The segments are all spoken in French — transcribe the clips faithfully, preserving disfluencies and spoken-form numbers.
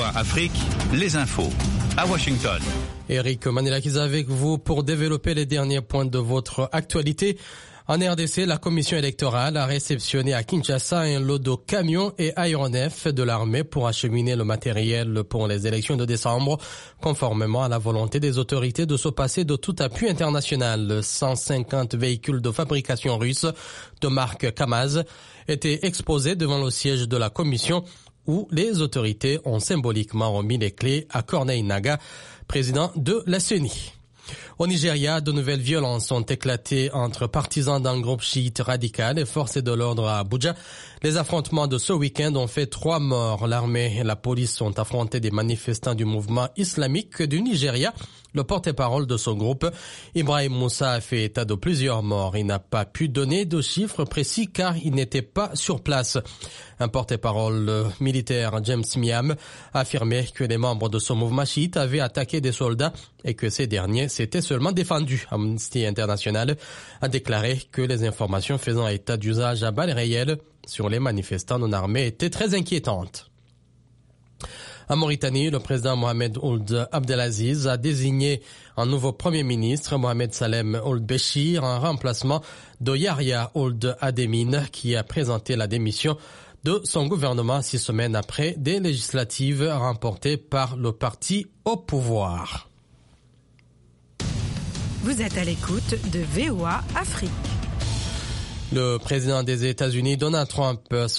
V O A Afrique, les infos à Washington. Eric Manilakis avec vous pour développer les derniers points de votre actualité. En R D C, la commission électorale a réceptionné à Kinshasa un lot de camions et aéronefs de l'armée pour acheminer le matériel pour les élections de décembre, conformément à la volonté des autorités de se passer de tout appui international. cent cinquante véhicules de fabrication russe de marque Kamaz étaient exposés devant le siège de la commission où les autorités ont symboliquement remis les clés à Corneille Naga, président de la C E N I. Au Nigeria, de nouvelles violences ont éclaté entre partisans d'un groupe chiite radical et forces de l'ordre à Abuja. Les affrontements de ce week-end ont fait trois morts. L'armée et la police ont affronté des manifestants du mouvement islamique du Nigeria. Le porte-parole de ce groupe, Ibrahim Moussa, a fait état de plusieurs morts. Il n'a pas pu donner de chiffres précis car il n'était pas sur place. Un porte-parole militaire, James Miam, a affirmé que les membres de ce mouvement chiite avaient attaqué des soldats et que ces derniers s'étaient seulement défendus. Amnesty International a déclaré que les informations faisant état d'usage à balles réelles sur les manifestants non armés étaient très inquiétantes. En Mauritanie, le président Mohamed Ould Abdelaziz a désigné un nouveau premier ministre, Mohamed Salem Ould Béchir, en remplacement de Yahya Ould Ademine, qui a présenté la démission de son gouvernement six semaines après des législatives remportées par le parti au pouvoir. Vous êtes à l'écoute de V O A Afrique. Le président des États-Unis, Donald Trump,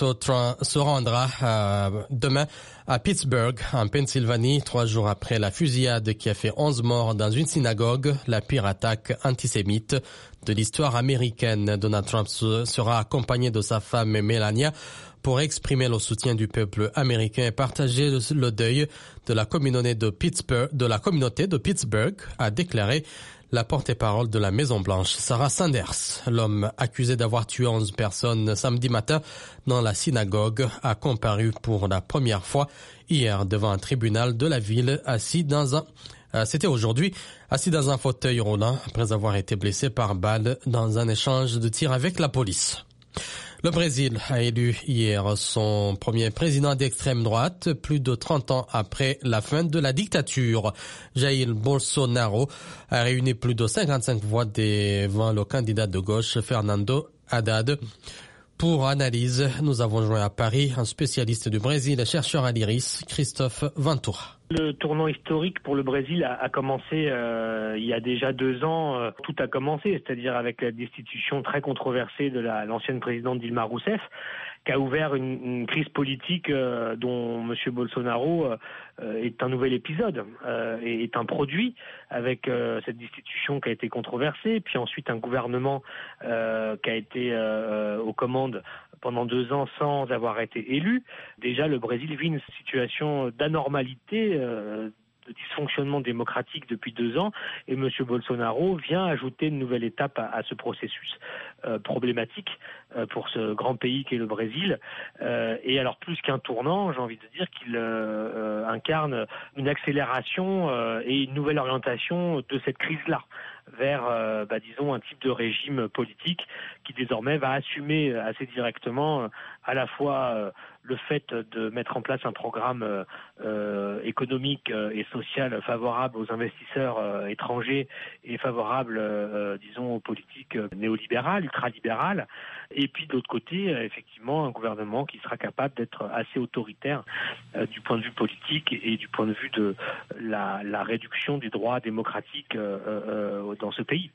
se rendra euh, demain à Pittsburgh, en Pennsylvanie, trois jours après la fusillade qui a fait onze morts dans une synagogue, la pire attaque antisémite de l'histoire américaine. Donald Trump sera accompagné de sa femme Melania pour exprimer le soutien du peuple américain et partager le deuil de la communauté de Pittsburgh, de la communauté de Pittsburgh, a déclaré la porte-parole de la Maison-Blanche, Sarah Sanders. L'homme accusé d'avoir tué onze personnes samedi matin dans la synagogue a comparu pour la première fois hier devant un tribunal de la ville, assis dans un, euh, c'était aujourd'hui, assis dans un fauteuil roulant après avoir été blessé par balle dans un échange de tirs avec la police. Le Brésil a élu hier son premier président d'extrême droite, plus de trente ans après la fin de la dictature. Jair Bolsonaro a réuni plus de cinquante-cinq voix devant le candidat de gauche, Fernando Haddad. Pour analyse, nous avons joint à Paris un spécialiste du Brésil et chercheur à l'I R I S, Christophe Ventura. Le tournant historique pour le Brésil a, a commencé euh, il y a déjà deux ans. Euh, tout a commencé, c'est-à-dire avec la destitution très controversée de la, l'ancienne présidente Dilma Rousseff, qui a ouvert une, une crise politique euh, dont M. Bolsonaro euh, est un nouvel épisode, euh, et est un produit avec euh, cette destitution qui a été controversée, puis ensuite un gouvernement euh, qui a été euh, aux commandes pendant deux ans sans avoir été élu. Déjà, le Brésil vit une situation d'anormalité, euh, de dysfonctionnement démocratique depuis deux ans, et M. Bolsonaro vient ajouter une nouvelle étape à, à ce processus euh, problématique euh, pour ce grand pays qu'est le Brésil. Euh, et alors, plus qu'un tournant, j'ai envie de dire qu'il euh, euh, incarne une accélération euh, et une nouvelle orientation de cette crise-là, vers, euh, bah, disons, un type de régime politique qui désormais va assumer assez directement euh, à la fois euh, le fait de mettre en place un programme euh, euh, économique euh, et social favorable aux investisseurs euh, étrangers et favorable, euh, disons, aux politiques euh, néolibérales, ultralibérales, et puis de l'autre côté, euh, effectivement, un gouvernement qui sera capable d'être assez autoritaire euh, du point de vue politique et, et du point de vue de la, la réduction des droits démocratiques euh, euh, dans ce pays.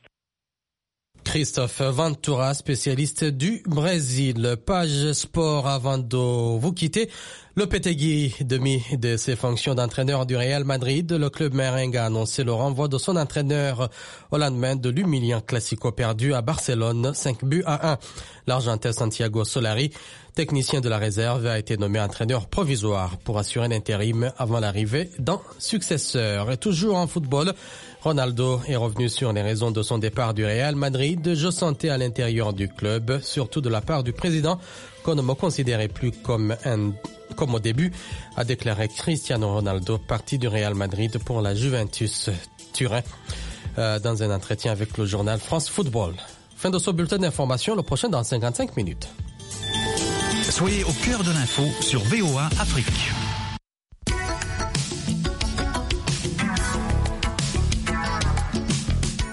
Christophe Ventura, spécialiste du Brésil. Page sport avant de vous quitter. Lopetegui, demi de ses fonctions d'entraîneur du Real Madrid, le club merengue a annoncé le renvoi de son entraîneur au lendemain de l'humiliant Classico perdu à Barcelone, cinq buts à un. L'Argentin Santiago Solari, technicien de la réserve, a été nommé entraîneur provisoire pour assurer l'intérim avant l'arrivée d'un successeur. Et toujours en football, Ronaldo est revenu sur les raisons de son départ du Real Madrid. Je sentais à l'intérieur du club, surtout de la part du président, qu'on ne me considérait plus comme un comme au début, a déclaré Cristiano Ronaldo, parti du Real Madrid pour la Juventus Turin, euh, dans un entretien avec le journal France Football. Fin de ce bulletin d'information, le prochain dans cinquante-cinq minutes. Soyez au cœur de l'info sur V O A Afrique.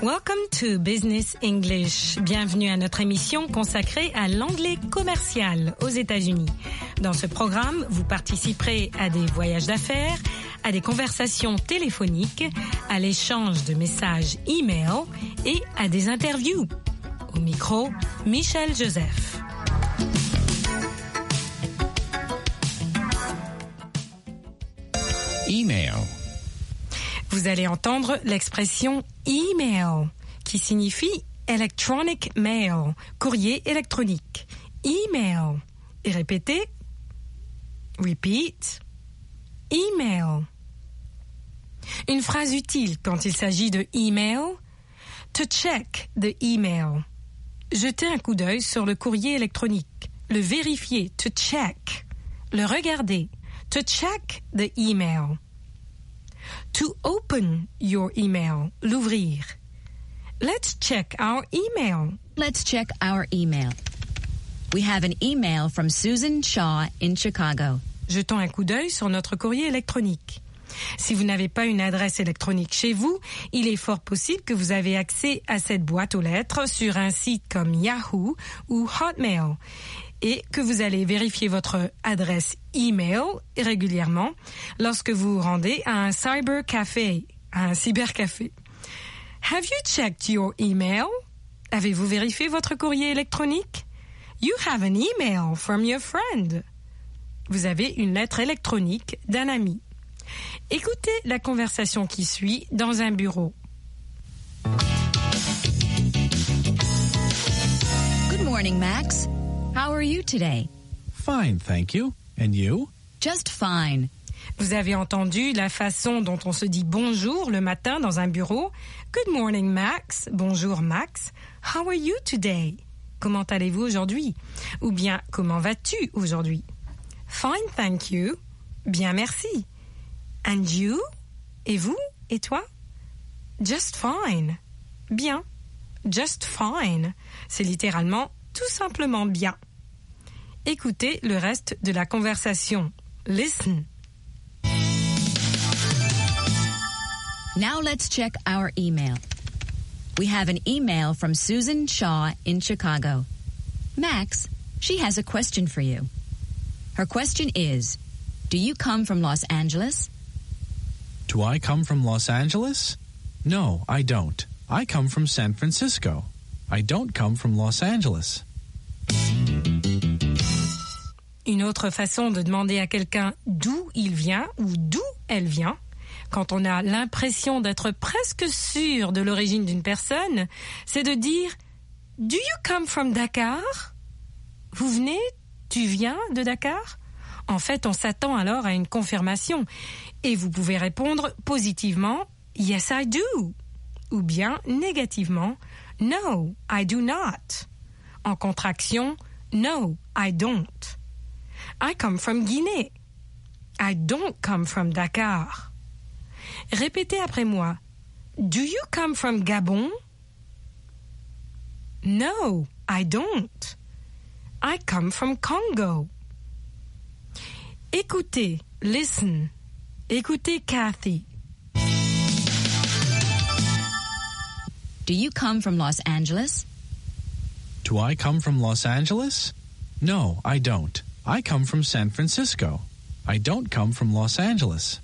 Welcome to Business English. Bienvenue à notre émission consacrée à l'anglais commercial aux États-Unis. Dans ce programme, vous participerez à des voyages d'affaires, à des conversations téléphoniques, à l'échange de messages e-mail et à des interviews. Au micro, Michel Joseph. Email. Vous allez entendre l'expression email, qui signifie electronic mail, courrier électronique. Email. Et répétez. Repeat. Email. Une phrase utile quand il s'agit de email. To check the email. Jeter un coup d'œil sur le courrier électronique. Le vérifier. To check. Le regarder. To check the email. To open your email, l'ouvrir. Let's check our email. Let's check our email. We have an email from Susan Shaw in Chicago. Jetons un coup d'œil sur notre courrier électronique. Si vous n'avez pas une adresse électronique chez vous, il est fort possible que vous avez accès à cette boîte aux lettres sur un site comme Yahoo ou Hotmail et que vous allez vérifier votre adresse email régulièrement lorsque vous vous rendez à un cybercafé, à un cybercafé. Have you checked your email? Avez-vous vérifié votre courrier électronique? You have an email from your friend. Vous avez une lettre électronique d'un ami. Écoutez la conversation qui suit dans un bureau. Good morning, Max. How are you today? Fine, thank you. And you? Just fine. Vous avez entendu la façon dont on se dit bonjour le matin dans un bureau. Good morning, Max. Bonjour, Max. How are you today? Comment allez-vous aujourd'hui? Ou bien, comment vas-tu aujourd'hui? Fine, thank you. Bien, merci. And you? Et vous? Et toi? Just fine. Bien. Just fine. C'est littéralement tout simplement bien. Écoutez le reste de la conversation. Listen. Now let's check our email. We have an email from Susan Shaw in Chicago. Max, she has a question for you. Her question is, do you come from Los Angeles? Do I come from Los Angeles? No, I don't. I come from San Francisco. I don't come from Los Angeles. Une autre façon de demander à quelqu'un d'où il vient ou d'où elle vient, quand on a l'impression d'être presque sûr de l'origine d'une personne, c'est de dire « Do you come from Dakar ?» Vous venez, tu viens de Dakar? En fait, on s'attend alors à une confirmation et vous pouvez répondre positivement « Yes, I do » ou bien négativement « No, I do not ». En contraction « No, I don't ». I come from Guinée. I don't come from Dakar. Répétez après moi. Do you come from Gabon? No, I don't. I come from Congo. Écoutez, listen. Écoutez Kathy. Do you come from Los Angeles? Do I come from Los Angeles? No, I don't. I come from San Francisco. I don't come from Los Angeles.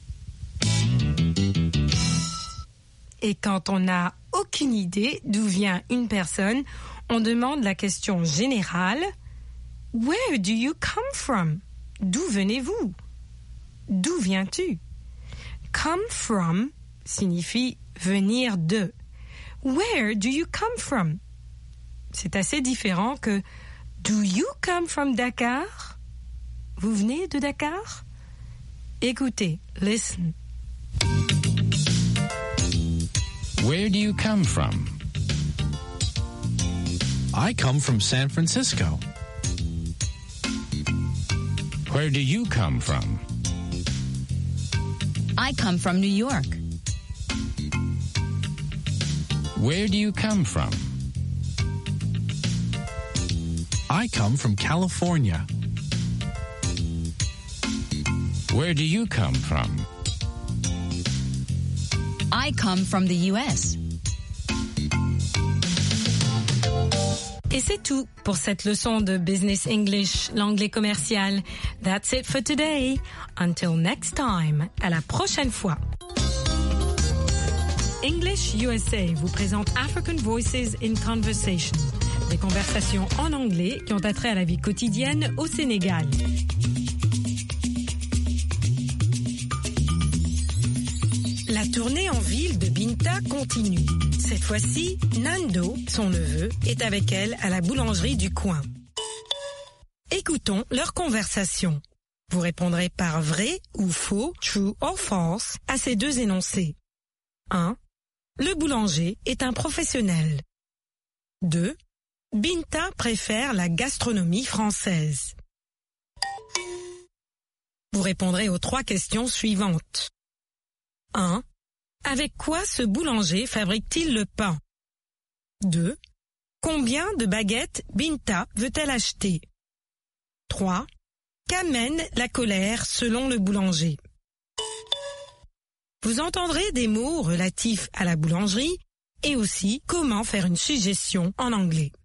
Et quand on n'a aucune idée d'où vient une personne, on demande la question générale « Where do you come from ?» D'où venez-vous? D'où viens-tu? Come from signifie venir de. Where do you come from? C'est assez différent que Do you come from Dakar? Vous venez de Dakar? Écoutez, listen. Where do you come from? I come from San Francisco. Where do you come from? I come from New York. Where do you come from? I come from California. Where do you come from? I come from the U S. Et c'est tout pour cette leçon de Business English, l'anglais commercial. That's it for today. Until next time. À la prochaine fois. English U S A vous présente African Voices in Conversation. Des conversations en anglais qui ont attrait à la vie quotidienne au Sénégal. La tournée en ville de Binta continue. Cette fois-ci, Nando, son neveu, est avec elle à la boulangerie du coin. Écoutons leur conversation. Vous répondrez par vrai ou faux, true or false, à ces deux énoncés. un. Le boulanger est un professionnel. deux. Binta préfère la gastronomie française. Vous répondrez aux trois questions suivantes. un. Avec quoi ce boulanger fabrique-t-il le pain? deux. Combien de baguettes Binta veut-elle acheter? trois. Qu'amène la colère selon le boulanger? Vous entendrez des mots relatifs à la boulangerie et aussi comment faire une suggestion en anglais.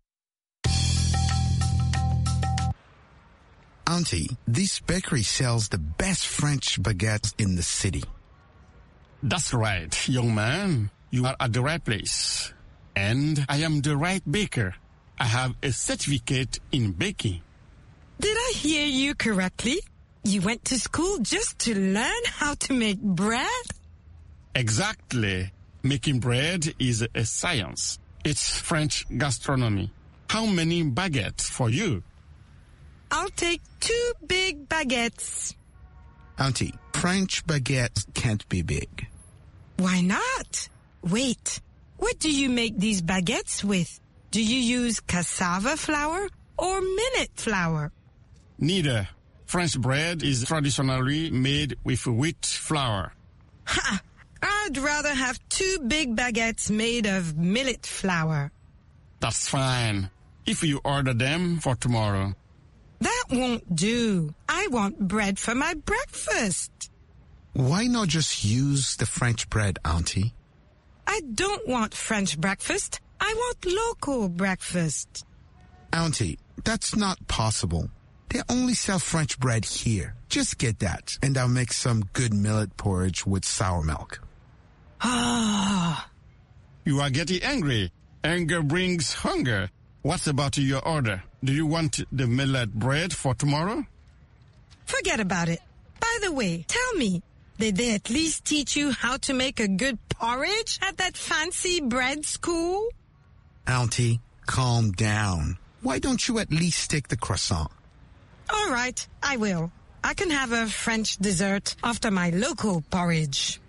Auntie, this bakery sells the best French baguettes in the city. That's right, young man. You are at the right place. And I am the right baker. I have a certificate in baking. Did I hear you correctly? You went to school just to learn how to make bread? Exactly. Making bread is a science. It's French gastronomy. How many baguettes for you? I'll take two big baguettes. Auntie, French baguettes can't be big. Why not? Wait, what do you make these baguettes with? Do you use cassava flour or millet flour? Neither. French bread is traditionally made with wheat flour. Ha! I'd rather have two big baguettes made of millet flour. That's fine. If you order them for tomorrow. That won't do. I want bread for my breakfast. Why not just use the French bread, Auntie? I don't want French breakfast. I want local breakfast. Auntie, that's not possible. They only sell French bread here. Just get that, and I'll make some good millet porridge with sour milk. Ah. You are getting angry. Anger brings hunger. What's about your order? Do you want the millet bread for tomorrow? Forget about it. By the way, tell me, did they at least teach you how to make a good porridge at that fancy bread school? Auntie, calm down. Why don't you at least take the croissant? All right, I will. I can have a French dessert after my local porridge.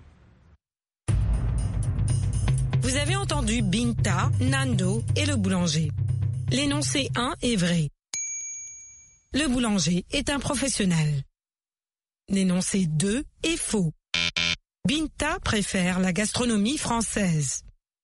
Vous avez entendu Binta, Nando et le boulanger. L'énoncé un est vrai. Le boulanger est un professionnel. L'énoncé deux est faux. Binta préfère la gastronomie française.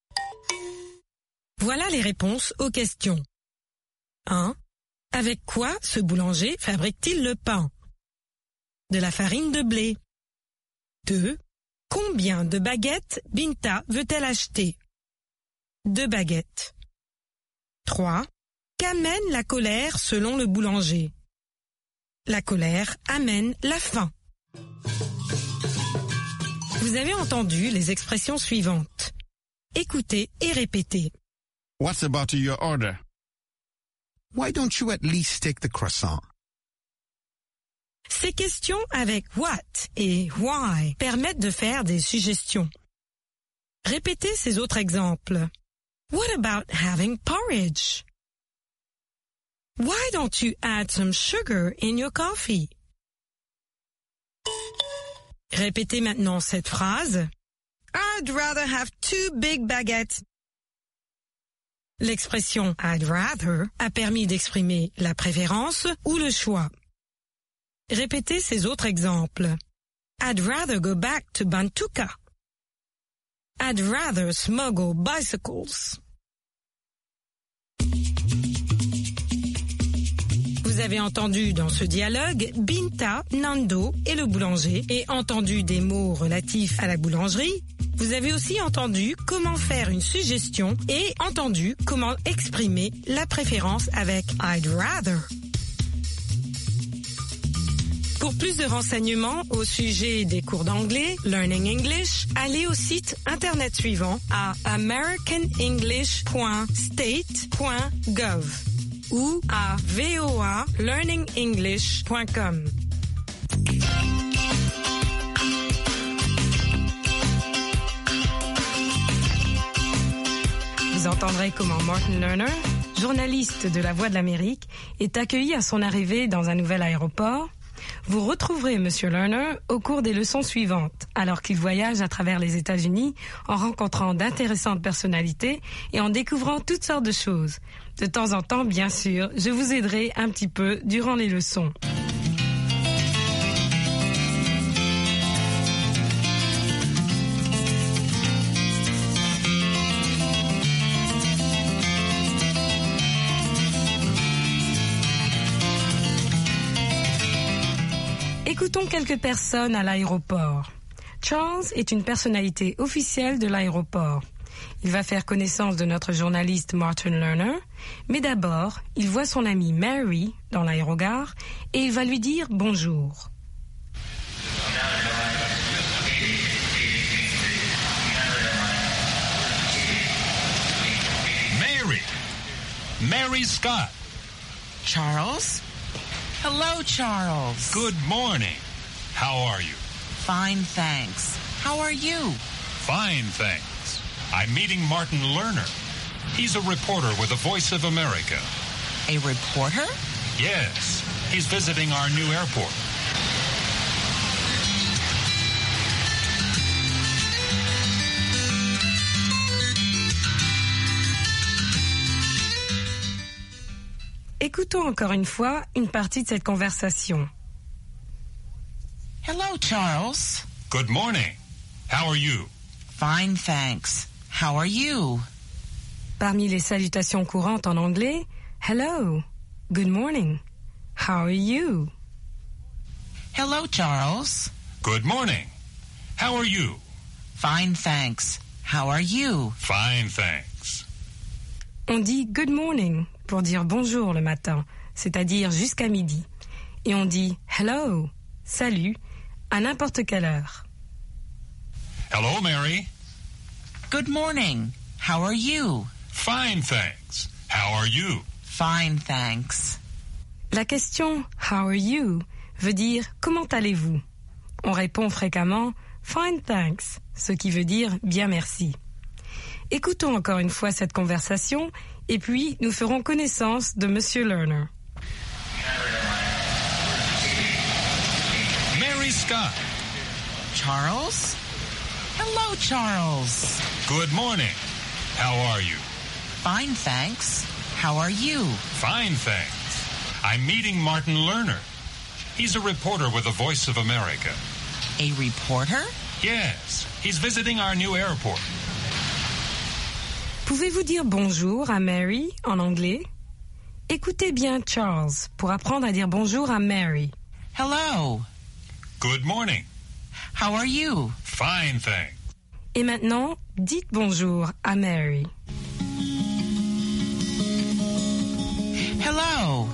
Voilà les réponses aux questions. un. Avec quoi ce boulanger fabrique-t-il le pain? De la farine de blé. deux. Combien de baguettes Binta veut-elle acheter? Deux baguettes. trois. Qu'amène la colère selon le boulanger? La colère amène la faim. Vous avez entendu les expressions suivantes. Écoutez et répétez. What's about your order? Why don't you at least take the croissant? Ces questions avec what et why permettent de faire des suggestions. Répétez ces autres exemples. What about having porridge? Why don't you add some sugar in your coffee? Répétez maintenant cette phrase. I'd rather have two big baguettes. L'expression I'd rather a permis d'exprimer la préférence ou le choix. Répétez ces autres exemples. I'd rather go back to Bantuka. I'd rather smuggle bicycles. Vous Vous avez entendu dans ce dialogue Binta, Nando et le boulanger et entendu des mots relatifs à la boulangerie. Vous avez aussi entendu comment faire une suggestion et entendu comment exprimer la préférence avec I'd rather. Pour plus de renseignements au sujet des cours d'anglais, Learning English, allez au site internet suivant à american english point state point gov ou à voa learning english point com. Vous entendrez comment Martin Lerner, journaliste de La Voix de l'Amérique, est accueilli à son arrivée dans un nouvel aéroport. Vous retrouverez Monsieur Lerner au cours des leçons suivantes, alors qu'il voyage à travers les États-Unis en rencontrant d'intéressantes personnalités et en découvrant toutes sortes de choses. De temps en temps, bien sûr, je vous aiderai un petit peu durant les leçons. Écoutons quelques personnes à l'aéroport. Charles est une personnalité officielle de l'aéroport. Il va faire connaissance de notre journaliste Martin Lerner, mais d'abord, il voit son amie Mary dans l'aérogare et il va lui dire bonjour. Mary. Mary Scott. Charles? Hello, Charles. Good morning. How are you? Fine, thanks. How are you? Fine, thanks. I'm meeting Martin Lerner. He's a reporter with the Voice of America. A reporter? Yes. He's visiting our new airport. Écoutons encore une fois une partie de cette conversation. Hello, Charles. Good morning. How are you? Fine, thanks. How are you? Parmi les salutations courantes en anglais, hello, good morning, how are you? Hello, Charles. Good morning. How are you? Fine, thanks. How are you? Fine, thanks. On dit good morning pour dire bonjour le matin, c'est-à-dire jusqu'à midi. Et on dit hello, salut, à n'importe quelle heure. Hello, Mary. Good morning. How are you? Fine, thanks. How are you? Fine, thanks. La question how are you veut dire comment allez-vous? On répond fréquemment fine, thanks, ce qui veut dire bien merci. Écoutons encore une fois cette conversation et puis nous ferons connaissance de Monsieur Lerner. Mary Scott. Charles? Hello, Charles. Good morning. How are you? Fine, thanks. How are you? Fine, thanks. I'm meeting Martin Lerner. He's a reporter with the Voice of America. A reporter? Yes. He's visiting our new airport. Pouvez-vous dire bonjour à Mary en anglais? Écoutez bien Charles pour apprendre à dire bonjour à Mary. Hello. Good morning. How are you? Fine, thanks. Et maintenant, dites bonjour à Mary. Hello.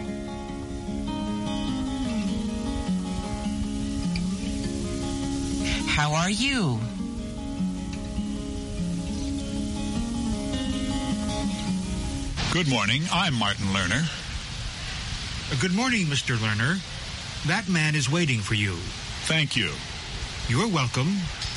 How are you? Good morning. I'm Martin Lerner. Good morning, Mister Lerner. That man is waiting for you. Thank you. You're welcome.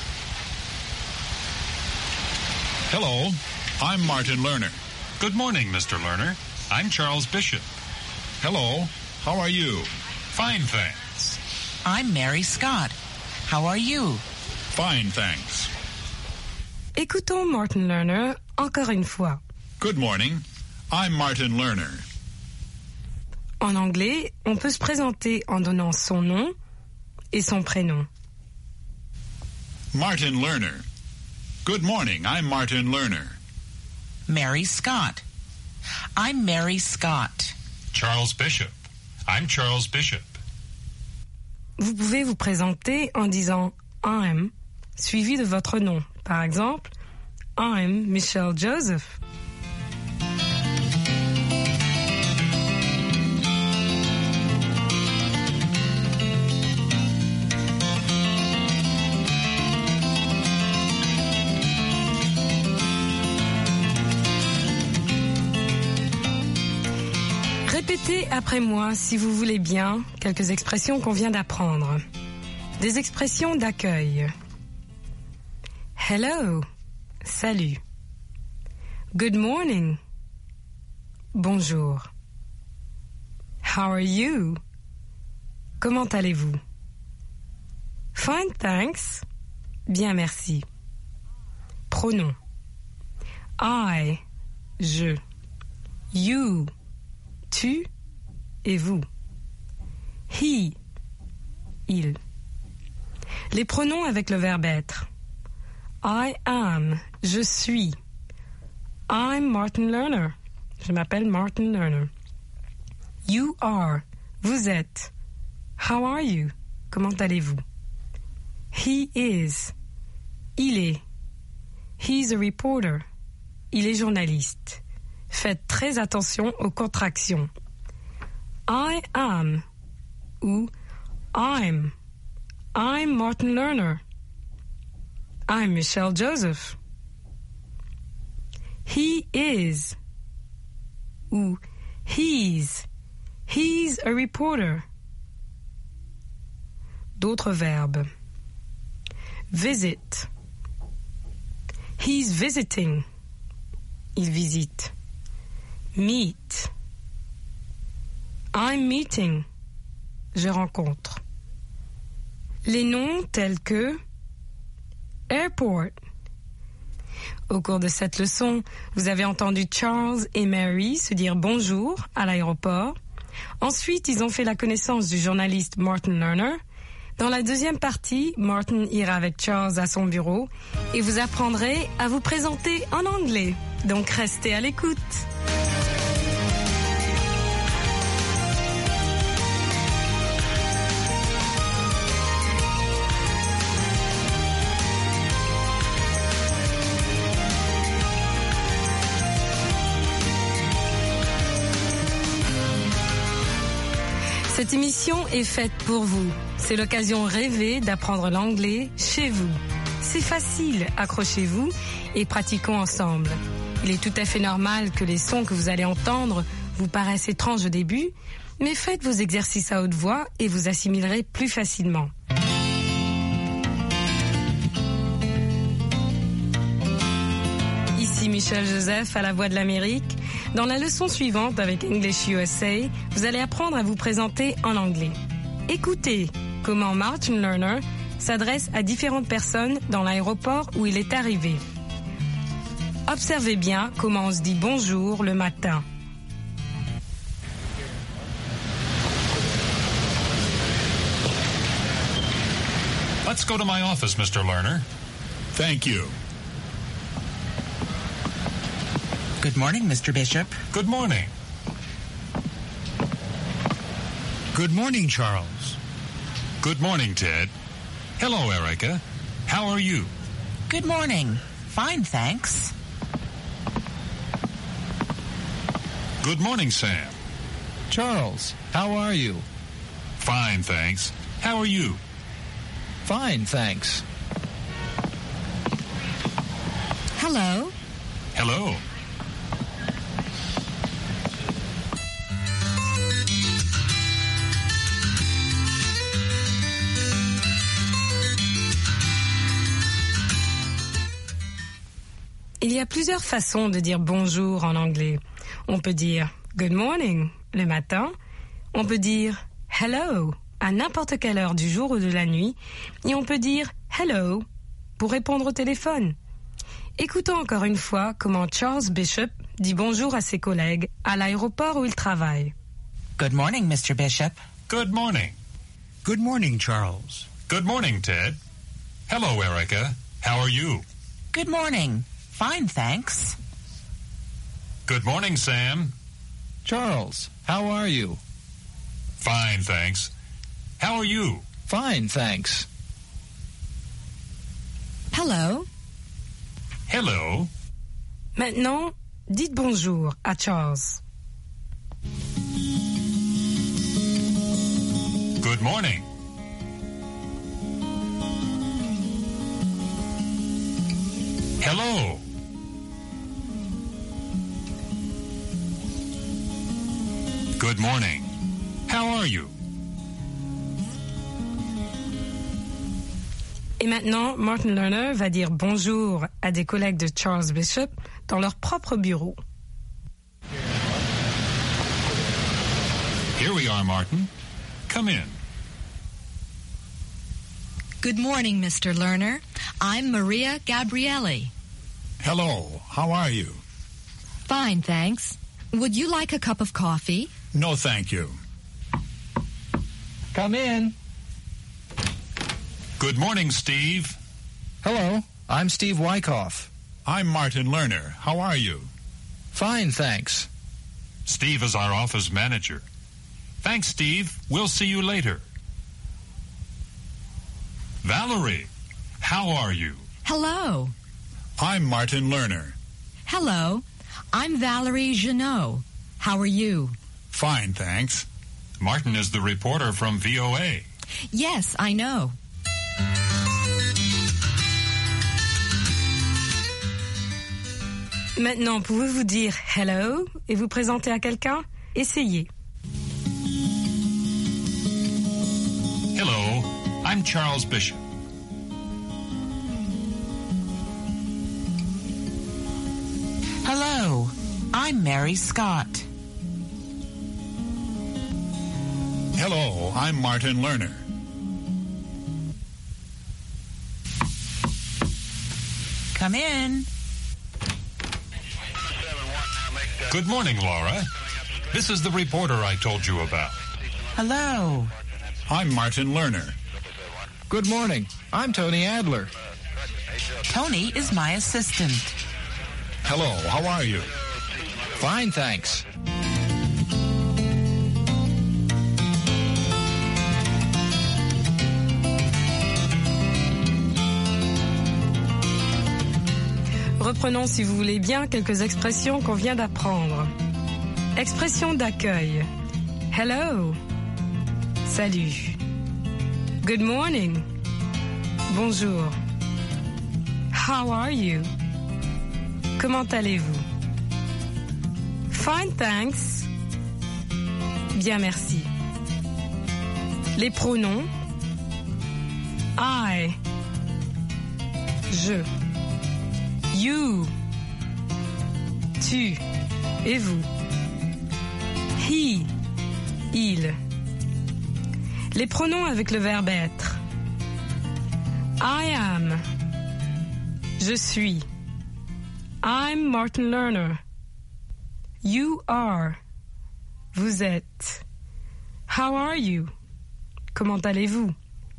Hello. I'm Martin Lerner. Good morning, Mister Lerner. I'm Charles Bishop. Hello. How are you? Fine, thanks. I'm Mary Scott. How are you? Fine, thanks. Écoutons Martin Lerner encore une fois. Good morning. I'm Martin Lerner. En anglais, on peut se présenter en donnant son nom et son prénom. Martin Lerner. Good morning. I'm Martin Lerner. Mary Scott. I'm Mary Scott. Charles Bishop. I'm Charles Bishop. Vous pouvez vous présenter en disant I'm, suivi de votre nom. Par exemple, I'm Michelle Joseph. Répétez après moi, si vous voulez bien, quelques expressions qu'on vient d'apprendre. Des expressions d'accueil. Hello, salut. Good morning, bonjour. How are you? Comment allez-vous? Fine, thanks. Bien, merci. Pronom. I, je. You, tu et vous. He, il. Les pronoms avec le verbe être. I am, je suis. I'm Martin Lerner. Je m'appelle Martin Lerner. You are, vous êtes. How are you? Comment allez-vous? He is, il est. He's a reporter. Il est journaliste. Faites très attention aux contractions. I am ou I'm. I'm Martin Lerner. I'm Michelle Joseph. He is ou he's. He's a reporter. D'autres verbes. Visit. He's visiting. Il visite. Meet. I'm meeting. Je rencontre. Les noms tels que airport. Au cours de cette leçon, vous avez entendu Charles et Mary se dire bonjour à l'aéroport. Ensuite, ils ont fait la connaissance du journaliste Martin Lerner. Dans la deuxième partie, Martin ira avec Charles à son bureau et vous apprendrez à vous présenter en anglais. Donc restez à l'écoute. Cette émission est faite pour vous. C'est l'occasion rêvée d'apprendre l'anglais chez vous. C'est facile, accrochez-vous et pratiquons ensemble. Il est tout à fait normal que les sons que vous allez entendre vous paraissent étranges au début, mais faites vos exercices à haute voix et vous assimilerez plus facilement. Ici Michelle Joseph à la Voix de l'Amérique. Dans la leçon suivante avec English U S A, vous allez apprendre à vous présenter en anglais. Écoutez comment Martin Lerner s'adresse à différentes personnes dans l'aéroport où il est arrivé. Observez bien comment on se dit bonjour le matin. Let's go to my office, Mister Lerner. Thank you. Good morning, Mister Bishop. Good morning. Good morning, Charles. Good morning, Ted. Hello, Erica. How are you? Good morning. Fine, thanks. Good morning, Sam. Charles, how are you? Fine, thanks. How are you? Fine, thanks. Hello. Hello. Il y a plusieurs façons de dire bonjour en anglais. On peut dire good morning le matin. On peut dire hello à n'importe quelle heure du jour ou de la nuit. Et on peut dire hello pour répondre au téléphone. Écoutons encore une fois comment Charles Bishop dit bonjour à ses collègues à l'aéroport où il travaille. Good morning, Mister Bishop. Good morning. Good morning, Charles. Good morning, Ted. Hello, Erica. How are you? Good morning. Fine, thanks. Good morning, Sam. Charles, how are you? Fine, thanks. How are you? Fine, thanks. Hello. Hello. Maintenant, dites bonjour à Charles. Good morning. Hello. Good morning. How are you? Et maintenant, Martin Lerner va dire bonjour à des collègues de Charles Bishop dans leur propre bureau. Here we are, Martin. Come in. Good morning, Mister Lerner. I'm Maria Gabrielli. Hello. How are you? Fine, thanks. Would you like a cup of coffee? No, thank you. Come in. Good morning, Steve. Hello, I'm Steve Wyckoff. I'm Martin Lerner. How are you? Fine, thanks. Steve is our office manager. Thanks, Steve. We'll see you later. Valerie, how are you? Hello. I'm Martin Lerner. Hello. I'm Valerie Jeannot. How are you? Fine, thanks. Martin is the reporter from V O A. Yes, I know. Maintenant, pouvez-vous dire hello et vous présenter à quelqu'un? Essayez. Hello, I'm Charles Bishop. Hello, I'm Mary Scott. Hello, I'm Martin Lerner. Come in. Good morning, Laura. This is the reporter I told you about. Hello. I'm Martin Lerner. Good morning. I'm Tony Adler. Tony is my assistant. Hello, how are you? Fine, thanks. Reprenons, si vous voulez bien, quelques expressions qu'on vient d'apprendre. Expression d'accueil. Hello. Salut. Good morning. Bonjour. How are you? Comment allez-vous? Fine, thanks. Bien, merci. Les pronoms. I. Je. You. Tu. Et vous. He. Il. Les pronoms avec le verbe être. I am. Je suis. I'm Martin Lerner. You are. Vous êtes. How are you? Comment allez-vous?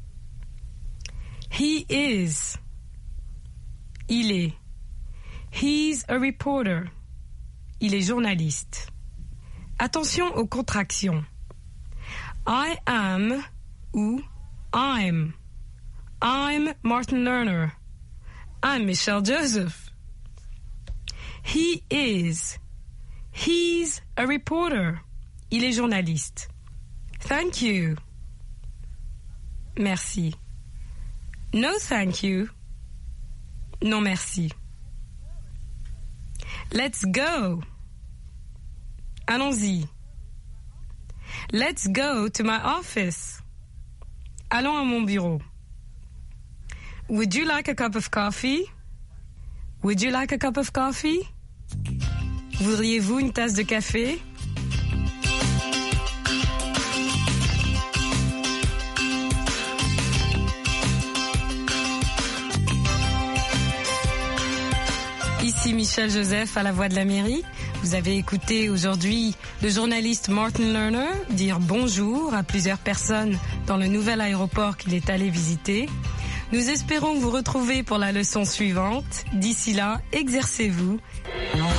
He is. Il est. He's a reporter. Il est journaliste. Attention aux contractions. I am ou I'm. I'm Martin Lerner. I'm Michelle Joseph. He is. He's a reporter. Il est journaliste. Thank you. Merci. No thank you. Non merci. Let's go. Allons-y. Let's go to my office. Allons à mon bureau. Would you like a cup of coffee? Would you like a cup of coffee? Voudriez-vous une tasse de café? Ici Michel Joseph à la Voix de la Mairie. Vous avez écouté aujourd'hui le journaliste Martin Lerner dire bonjour à plusieurs personnes dans le nouvel aéroport qu'il est allé visiter. Nous espérons vous retrouver pour la leçon suivante. D'ici là, exercez-vous.